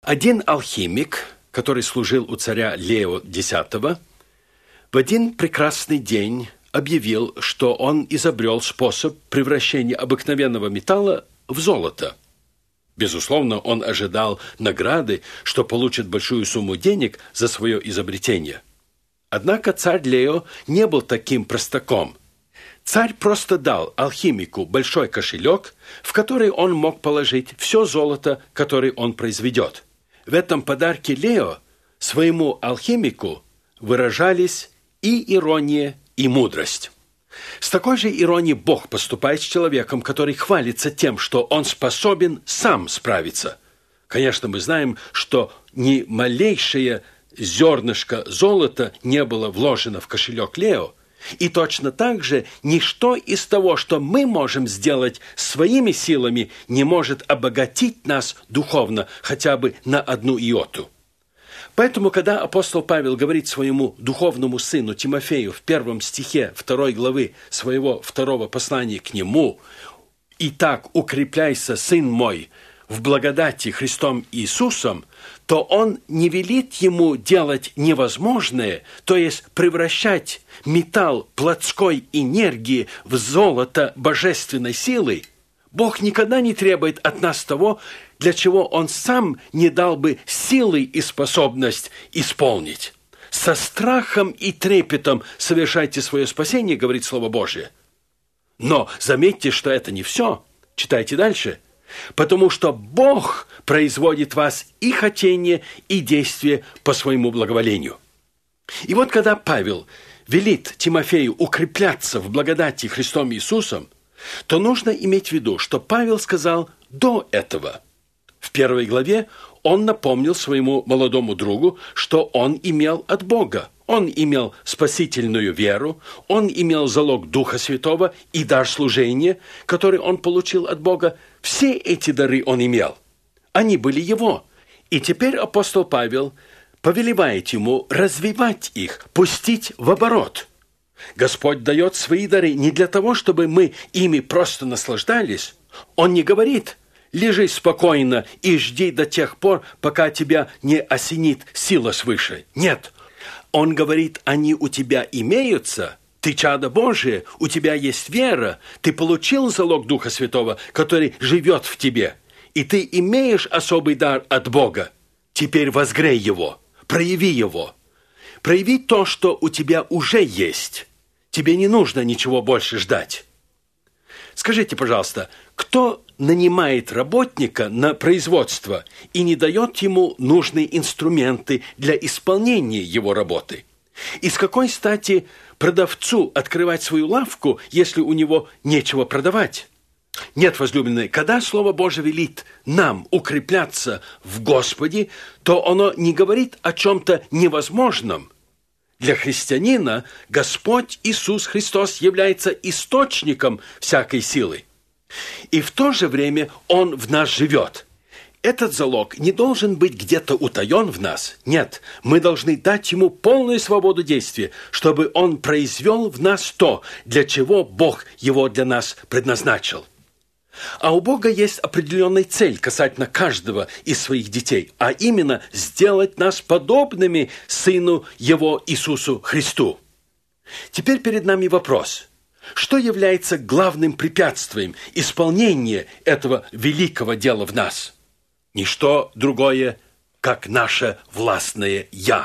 Один алхимик, который служил у царя Лео X, в один прекрасный день объявил, что он изобрел способ превращения обыкновенного металла в золото. Безусловно, он ожидал награды, что получит большую сумму денег за свое изобретение. Однако царь Лео не был таким простаком. Царь просто дал алхимику большой кошелек, в который он мог положить все золото, которое он произведет. В этом подарке Лео своему алхимику выражались и ирония, и мудрость. С такой же иронией Бог поступает с человеком, который хвалится тем, что он способен сам справиться. Конечно, мы знаем, что ни малейшее зернышко золота не было вложено в кошелек Лео, и точно так же ничто из того, что мы можем сделать своими силами, не может обогатить нас духовно хотя бы на одну иоту. Поэтому, когда апостол Павел говорит своему духовному сыну Тимофею в 1 стихе 2 главы своего 2 послания к нему: «Итак, укрепляйся, сын мой, в благодати Христом Иисусом», то он не велит ему делать невозможное, то есть превращать металл плотской энергии в золото божественной силы. Бог никогда не требует от нас того, для чего Он сам не дал бы силы и способность исполнить. Со страхом и трепетом совершайте свое спасение, говорит Слово Божие. Но заметьте, что это не все. Читайте дальше. Потому что Бог производит в вас и хотение, и действие по своему благоволению. И вот когда Павел велит Тимофею укрепляться в благодати Христом Иисусом, то нужно иметь в виду, что Павел сказал до этого. В 1 главе он напомнил своему молодому другу, что он имел от Бога. Он имел спасительную веру, он имел залог Духа Святого и дар служения, который он получил от Бога. Все эти дары он имел. Они были его. И теперь апостол Павел повелевает ему развивать их, пустить в оборот. Господь дает свои дары не для того, чтобы мы ими просто наслаждались. Он не говорит: лежи спокойно и жди до тех пор, пока тебя не осенит сила свыше. Нет. Он говорит: они у тебя имеются, ты чадо Божие, у тебя есть вера, ты получил залог Духа Святого, который живет в тебе, и ты имеешь особый дар от Бога. Теперь возгрей его, прояви его. Прояви то, что у тебя уже есть. Тебе не нужно ничего больше ждать. Скажите, пожалуйста, кто нанимает работника на производство и не дает ему нужные инструменты для исполнения его работы? И с какой стати продавцу открывать свою лавку, если у него нечего продавать? Нет, возлюбленные, когда Слово Божие велит нам укрепляться в Господе, то оно не говорит о чем-то невозможном. Для христианина Господь Иисус Христос является источником всякой силы. И в то же время Он в нас живет. Этот залог не должен быть где-то утаен в нас. Нет, мы должны дать Ему полную свободу действия, чтобы Он произвел в нас то, для чего Бог его для нас предназначил. А у Бога есть определенная цель касательно каждого из своих детей, а именно сделать нас подобными Сыну Его Иисусу Христу. Теперь перед нами вопрос: что является главным препятствием исполнения этого великого дела в нас? Ничто другое, как наше властное «Я».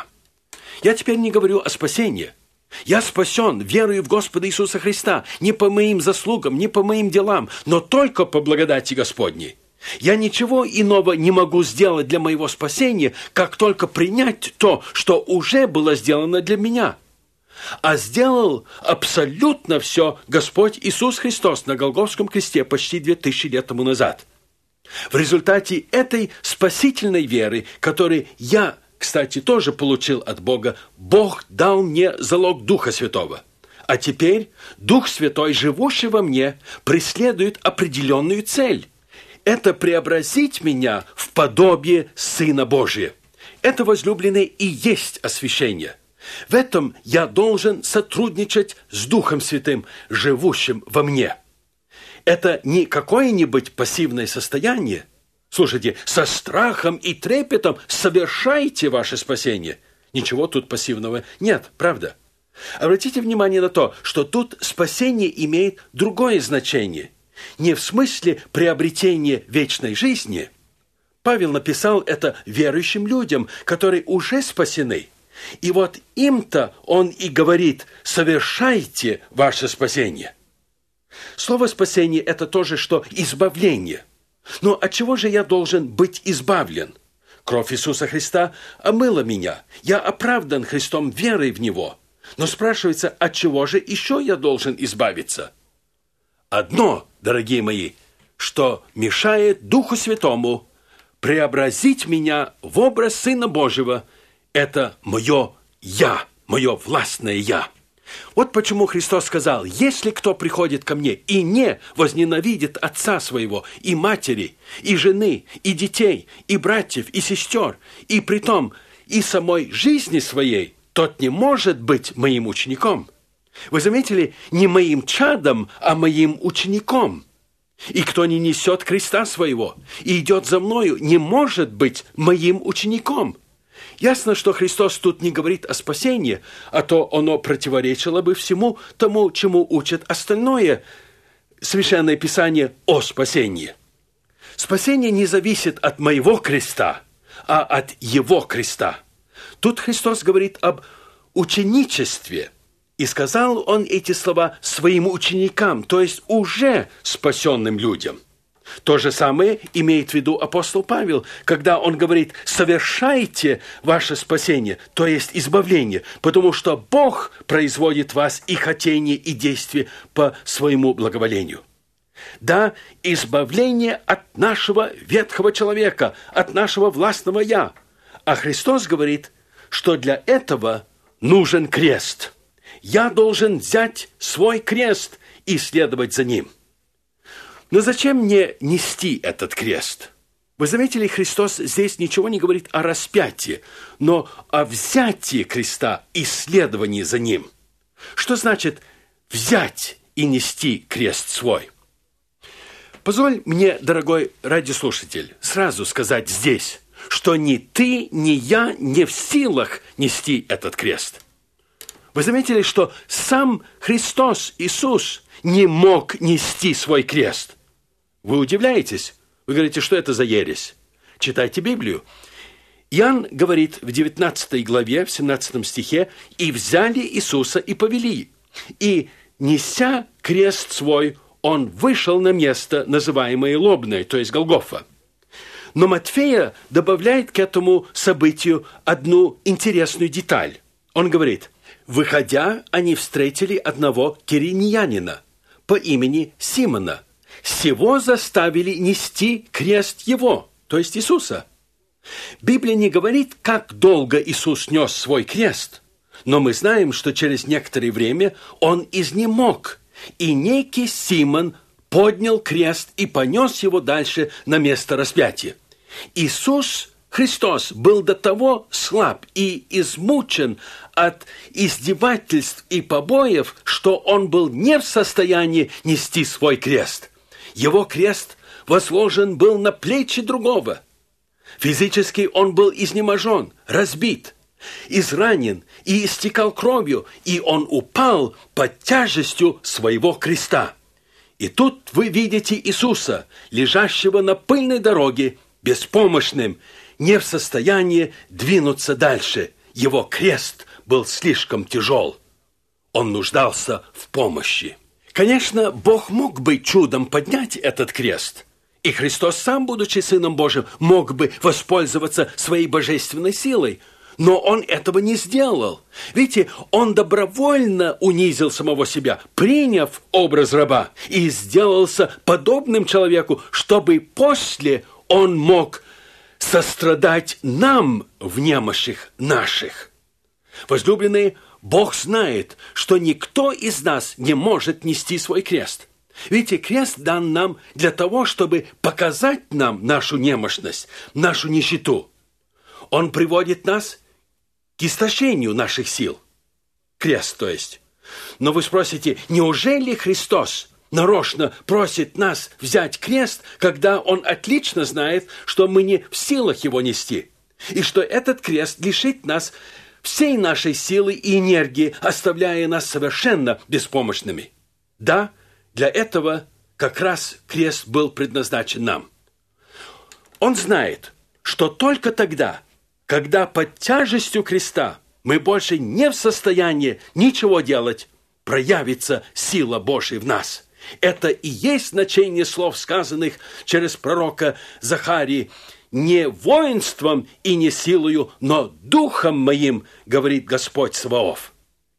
Я теперь не говорю о спасении. Я спасен верою в Господа Иисуса Христа, не по моим заслугам, не по моим делам, но только по благодати Господней. Я ничего иного не могу сделать для моего спасения, как только принять то, что уже было сделано для меня. А сделал абсолютно все Господь Иисус Христос на Голгофском кресте почти 2000 лет тому назад. В результате этой спасительной веры, которую я, кстати, тоже получил от Бога, Бог дал мне залог Духа Святого. А теперь Дух Святой, живущий во мне, преследует определенную цель. Это преобразить меня в подобие Сына Божия. Это, возлюбленные, и есть освящение. В этом я должен сотрудничать с Духом Святым, живущим во мне. Это не какое-нибудь пассивное состояние. Слушайте, со страхом и трепетом совершайте ваше спасение. Ничего тут пассивного нет, правда? Обратите внимание на то, что тут спасение имеет другое значение. Не в смысле приобретения вечной жизни. Павел написал это верующим людям, которые уже спасены. И вот им-то он и говорит: совершайте ваше спасение. Слово «спасение» – это то же, что избавление. Но от чего же я должен быть избавлен? Кровь Иисуса Христа омыла меня. Я оправдан Христом верой в Него. Но спрашивается, от чего же еще я должен избавиться? Одно, дорогие мои, что мешает Духу Святому преобразить меня в образ Сына Божьего, это мое «я», мое властное «я». Вот почему Христос сказал: «Если кто приходит ко мне и не возненавидит отца своего, и матери, и жены, и детей, и братьев, и сестер, и притом и самой жизни своей, тот не может быть моим учеником». Вы заметили, не моим чадом, а моим учеником. И кто не несет креста своего и идет за мною, не может быть моим учеником. Ясно, что Христос тут не говорит о спасении, а то оно противоречило бы всему тому, чему учит остальное Священное Писание о спасении. Спасение не зависит от моего креста, а от Его креста. Тут Христос говорит об ученичестве. И сказал Он эти слова своим ученикам, то есть уже спасенным людям. То же самое имеет в виду апостол Павел, когда он говорит: «Совершайте ваше спасение», то есть избавление, потому что Бог производит в вас и хотение, и действие по своему благоволению. Да, избавление от нашего ветхого человека, от нашего властного «я». А Христос говорит, что для этого нужен крест. Я должен взять свой крест и следовать за ним. Но зачем мне нести этот крест? Вы заметили, Христос здесь ничего не говорит о распятии, но о взятии креста и следовании за ним. Что значит взять и нести крест свой? Позволь мне, дорогой радиослушатель, сразу сказать здесь, что ни ты, ни я не в силах нести этот крест. Вы заметили, что сам Христос, Иисус, не мог нести свой крест. Вы удивляетесь? Вы говорите, что это за ересь? Читайте Библию. Иоанн говорит в 19 главе, в 17 стихе: «И взяли Иисуса и повели, и, неся крест свой, он вышел на место, называемое Лобное, то есть Голгофа». Но Матфея добавляет к этому событию одну интересную деталь. Он говорит: «Выходя, они встретили одного кириньянина по имени Симона. Сего заставили нести крест его», то есть Иисуса. Библия не говорит, как долго Иисус нес свой крест, но мы знаем, что через некоторое время он изнемог, и некий Симон поднял крест и понес его дальше на место распятия. Иисус Христос был до того слаб и измучен от издевательств и побоев, что он был не в состоянии нести свой крест. Его крест возложен был на плечи другого. Физически он был изнеможен, разбит, изранен и истекал кровью, и он упал под тяжестью своего креста. И тут вы видите Иисуса, лежащего на пыльной дороге, беспомощным, не в состоянии двинуться дальше. Его крест был слишком тяжел. Он нуждался в помощи. Конечно, Бог мог бы чудом поднять этот крест. И Христос сам, будучи Сыном Божьим, мог бы воспользоваться своей божественной силой. Но Он этого не сделал. Видите, Он добровольно унизил самого себя, приняв образ раба, и сделался подобным человеку, чтобы после Он мог сострадать нам в немощах наших. Возлюбленные, Бог знает, что никто из нас не может нести свой крест. Видите, крест дан нам для того, чтобы показать нам нашу немощность, нашу нищету. Он приводит нас к истощению наших сил. Крест, то есть. Но вы спросите, неужели Христос нарочно просит нас взять крест, когда Он отлично знает, что мы не в силах его нести, и что этот крест лишит нас всей нашей силы и энергии, оставляя нас совершенно беспомощными. Да, для этого как раз крест был предназначен нам. Он знает, что только тогда, когда под тяжестью креста мы больше не в состоянии ничего делать, проявится сила Божия в нас. Это и есть значение слов, сказанных через пророка Захарии: «Не воинством и не силою, но духом моим, говорит Господь Саваоф».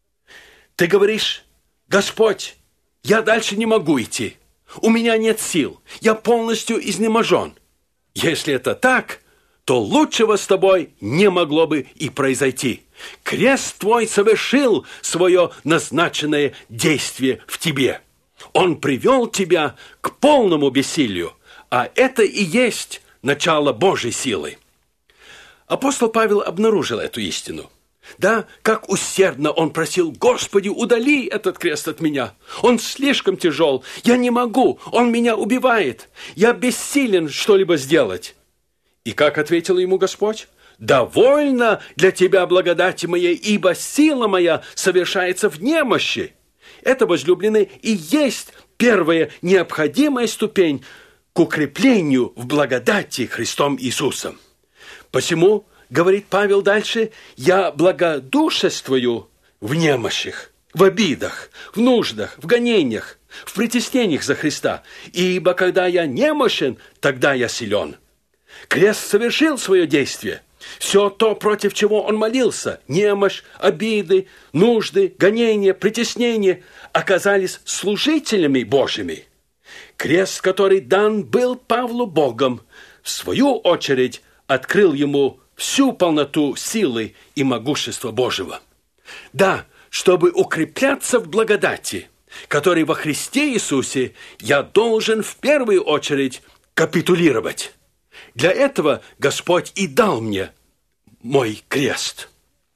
Ты говоришь: Господь, я дальше не могу идти, у меня нет сил, я полностью изнеможен. Если это так, то лучшего с тобой не могло бы и произойти. Крест твой совершил свое назначенное действие в тебе. Он привел тебя к полному бессилию, а это и есть начало Божьей силы. Апостол Павел обнаружил эту истину. Да, как усердно он просил: Господи, удали этот крест от меня. Он слишком тяжел, я не могу, он меня убивает, я бессилен что-либо сделать. И как ответил ему Господь? «Довольно для тебя благодати моей, ибо сила моя совершается в немощи». Это, возлюбленные, и есть первая необходимая ступень к укреплению в благодати Христом Иисусом. Посему, говорит Павел дальше, я благодушествую в немощах, в обидах, в нуждах, в гонениях, в притеснениях за Христа. Ибо когда я немощен, тогда я силен. Крест совершил свое действие. Все то, против чего он молился, немощь, обиды, нужды, гонения, притеснения, оказались служителями Божьими. Крест, который дан был Павлу Богом, в свою очередь открыл ему всю полноту силы и могущества Божьего. Да, чтобы укрепляться в благодати, которой во Христе Иисусе, я должен в первую очередь капитулировать. Для этого Господь и дал мне мой крест.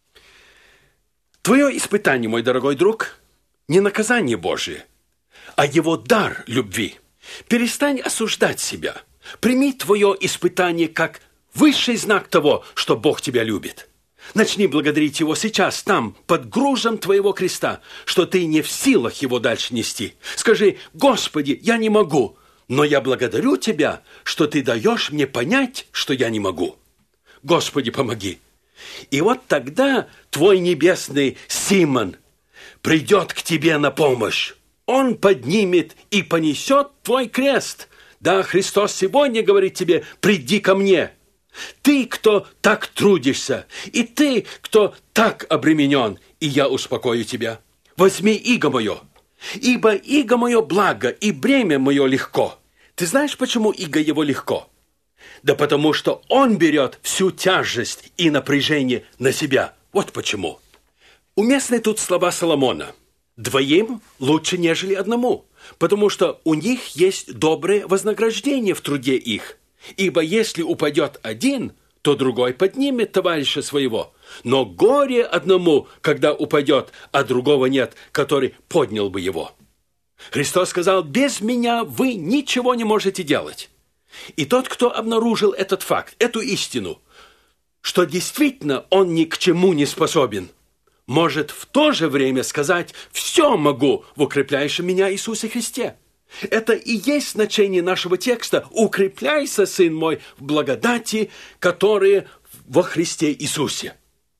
Твое испытание, мой дорогой друг, не наказание Божие, а его дар любви. Перестань осуждать себя. Прими твое испытание как высший знак того, что Бог тебя любит. Начни благодарить Его сейчас, там, под грузом твоего креста, что ты не в силах его дальше нести. Скажи: Господи, я не могу, но я благодарю Тебя, что Ты даешь мне понять, что я не могу. Господи, помоги. И вот тогда твой небесный Симон придет к тебе на помощь. Он поднимет и понесет твой крест. Да, Христос сегодня говорит тебе: приди ко мне. Ты, кто так трудишься, и ты, кто так обременен, и я успокою тебя. Возьми иго мое, ибо иго мое благо, и бремя мое легко. Ты знаешь, почему иго его легко? Да потому что он берет всю тяжесть и напряжение на себя. Вот почему. Уместны тут слова Соломона: «Двоим лучше, нежели одному, потому что у них есть доброе вознаграждение в труде их. Ибо если упадет один, то другой поднимет товарища своего. Но горе одному, когда упадет, а другого нет, который поднял бы его». Христос сказал: «Без меня вы ничего не можете делать». И тот, кто обнаружил этот факт, эту истину, что действительно он ни к чему не способен, может в то же время сказать: «Все могу в укрепляющем меня Иисусе Христе». Это и есть значение нашего текста: «Укрепляйся, сын мой, в благодати, которые во Христе Иисусе».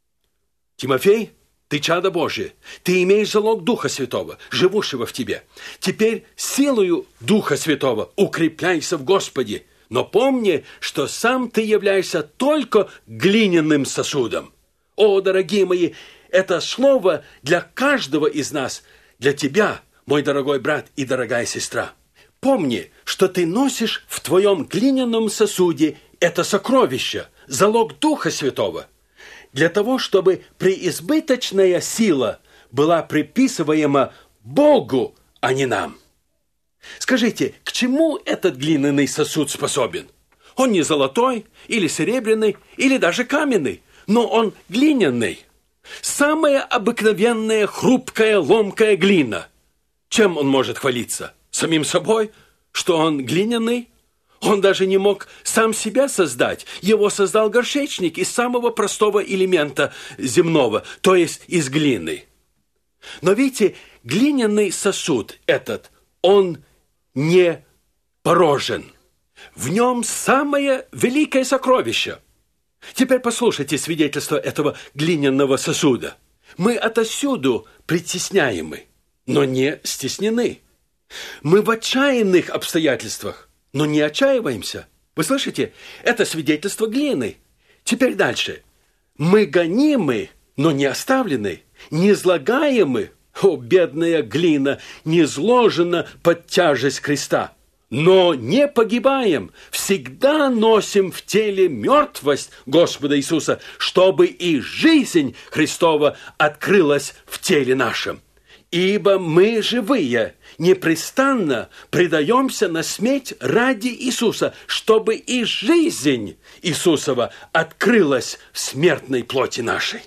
Тимофей, ты чадо Божие, ты имеешь залог Духа Святого, живущего в тебе. Теперь силою Духа Святого укрепляйся в Господе, но помни, что сам ты являешься только глиняным сосудом. О, дорогие мои, это слово для каждого из нас, для тебя, мой дорогой брат и дорогая сестра. Помни, что ты носишь в твоем глиняном сосуде это сокровище, залог Духа Святого, для того, чтобы преизбыточная сила была приписываема Богу, а не нам. Скажите, к чему этот глиняный сосуд способен? Он не золотой, или серебряный, или даже каменный, но он глиняный. Самая обыкновенная, хрупкая, ломкая глина. Чем он может хвалиться? самим собой, что он глиняный. Он даже не мог сам себя создать. Его создал горшечник из самого простого элемента земного, то есть из глины. Но видите, глиняный сосуд этот, он не порожен. В нем самое великое сокровище. Теперь послушайте свидетельство этого глиняного сосуда. Мы отовсюду притесняемы, но не стеснены. Мы в отчаянных обстоятельствах, но не отчаиваемся. Вы слышите? Это свидетельство глины. Теперь дальше. Мы гонимы, но не оставлены. Не излагаемы. О, бедная глина, не изложена под тяжесть креста. Но не погибаем. Всегда носим в теле мертвость Господа Иисуса, чтобы и жизнь Христова открылась в теле нашем. Ибо мы живые, непрестанно предаемся на смерть ради Иисуса, чтобы и жизнь Иисусова открылась в смертной плоти нашей.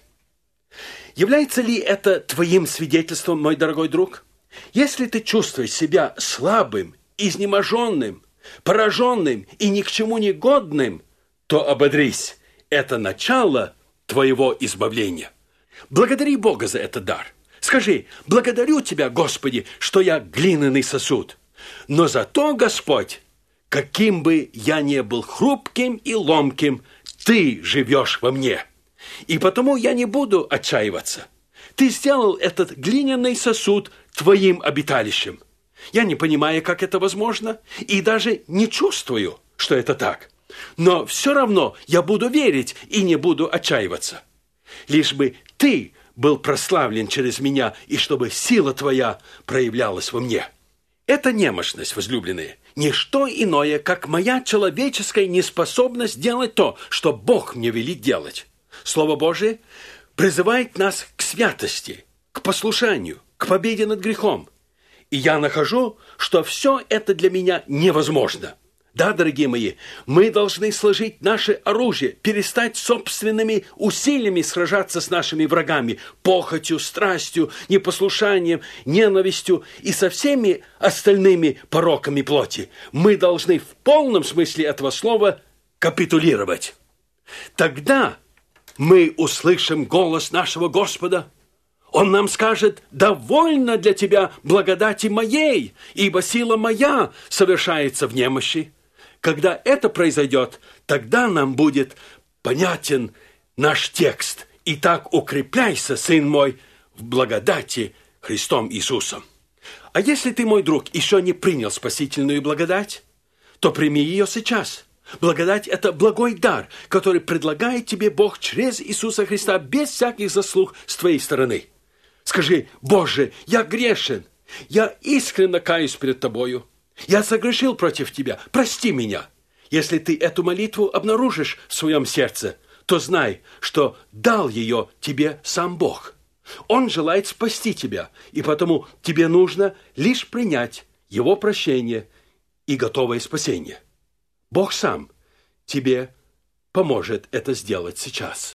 Является ли это твоим свидетельством, мой дорогой друг? Если ты чувствуешь себя слабым, изнеможенным, пораженным и ни к чему не годным, то ободрись. Это начало твоего избавления. Благодари Бога за этот дар. Скажи: благодарю Тебя, Господи, что я глиняный сосуд. Но зато, Господь, каким бы я ни был хрупким и ломким, Ты живешь во мне. И потому я не буду отчаиваться. Ты сделал этот глиняный сосуд Твоим обиталищем. Я не понимаю, как это возможно, и даже не чувствую, что это так. Но все равно я буду верить и не буду отчаиваться. Лишь бы Ты был прославлен через меня, и чтобы сила Твоя проявлялась во мне. Это немощность, возлюбленные, не что иное, как моя человеческая неспособность делать то, что Бог мне велит делать. Слово Божие призывает нас к святости, к послушанию, к победе над грехом. И я нахожу, что все это для меня невозможно. Да, дорогие мои, мы должны сложить наше оружие, перестать собственными усилиями сражаться с нашими врагами, похотью, страстью, непослушанием, ненавистью и со всеми остальными пороками плоти. Мы должны в полном смысле этого слова капитулировать. Тогда мы услышим голос нашего Господа. Он нам скажет: «Довольно для тебя благодати моей, ибо сила моя совершается в немощи». Когда это произойдет, тогда нам будет понятен наш текст. «Итак, укрепляйся, сын мой, в благодати Христом Иисусом». А если ты, мой друг, еще не принял спасительную благодать, то прими ее сейчас. Благодать – это благой дар, который предлагает тебе Бог через Иисуса Христа без всяких заслуг с твоей стороны. Скажи: «Боже, я грешен, я искренне каюсь перед Тобою. Я согрешил против Тебя, прости меня». Если ты эту молитву обнаружишь в своем сердце, то знай, что дал ее тебе сам Бог. Он желает спасти тебя, и потому тебе нужно лишь принять Его прощение и готовое спасение. Бог сам тебе поможет это сделать сейчас.